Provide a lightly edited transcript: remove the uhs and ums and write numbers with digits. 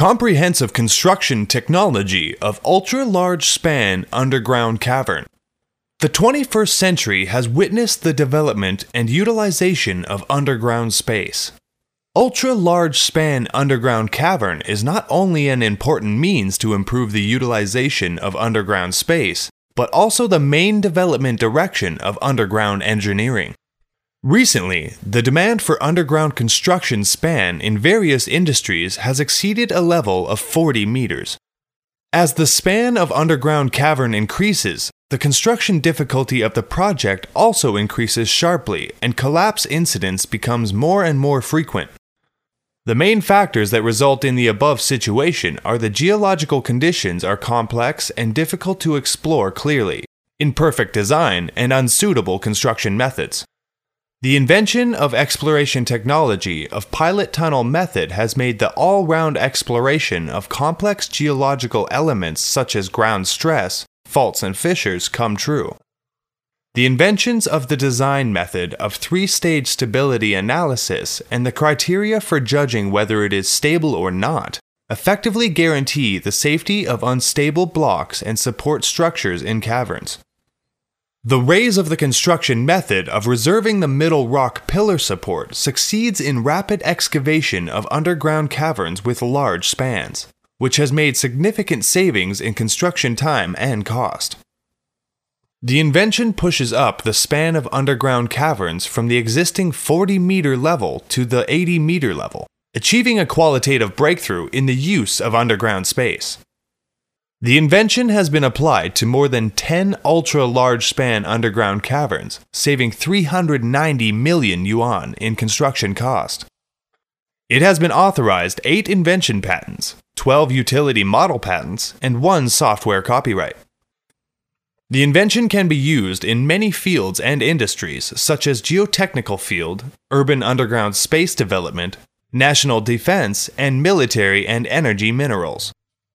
Comprehensive construction technology of ultra-large span underground cavern. The 21st century has witnessed the development and utilization of underground space. Ultra-large span underground cavern is not only an important means to improve the utilization of underground space, but also the main development direction of underground engineering. Recently, the demand for underground construction span in various industries has exceeded a level of 40 meters. As the span of underground cavern increases, the construction difficulty of the project also increases sharply, and collapse incidents becomes more and more frequent. The main factors that result in the above situation are the geological conditions are complex and difficult to explore clearly, imperfect design, and unsuitable construction methods. The invention of exploration technology of pilot tunnel method has made the all-round exploration of complex geological elements such as ground stress, faults and fissures come true. The inventions of the design method of three-stage stability analysis and the criteria for judging whether it is stable or not effectively guarantee the safety of unstable blocks and support structures in caverns. The raise of the construction method of reserving the middle rock pillar support succeeds in rapid excavation of underground caverns with large spans, which has made significant savings in construction time and cost. The invention pushes up the span of underground caverns from the existing 40-meter level to the 80-meter level, achieving a qualitative breakthrough in the use of underground space. The invention has been applied to more than 10 ultra-large span underground caverns, saving 390 million yuan in construction cost. It has been authorized 8 invention patents, 12 utility model patents, and 1 software copyright. The invention can be used in many fields and industries such as geotechnical field, urban underground space development, national defense, and military and energy minerals.